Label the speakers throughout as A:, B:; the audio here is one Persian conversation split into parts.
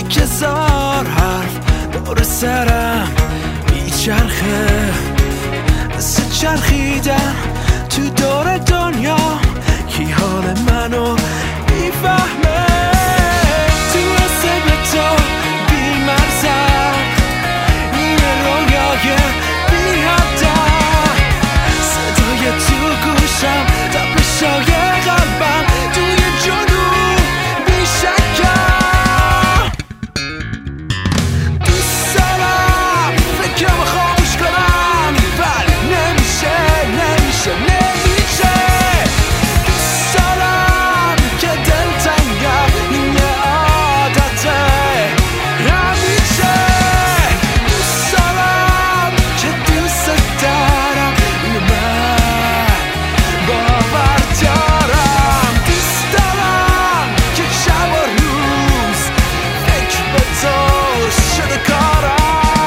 A: یک هزار حرف دور سرم میچرخه، مثل چرخیدن تو دور دنیا. کی حال منو میفهمه؟ تو رسه به تو بی مرزم، یه رویای بی هدف، صدای تو گوشم، تپشای قلبم توی جنون بی شکم. دوست دارم فکرم خاموش کنم، ولی نمیشه نمیشه نمیشه. دوست دارم که دلتنگم، این یه عادته همیشه. دوست دارم که دوست دارم، این من باور دارم. دوست دارم که شب و روز فکر به تو شده کارم.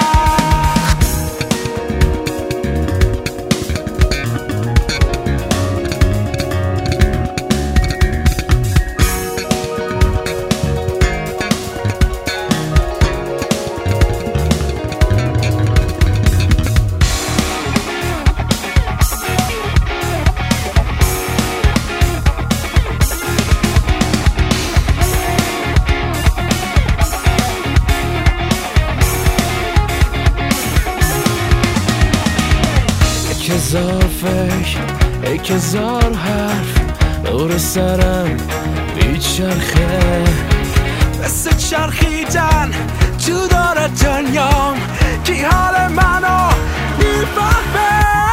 A: یک هزار فکر، یک هزار حرف دور سرم میچرخه، مثل چرخیدن تو دور دنیام. کی حال منو میفهمه؟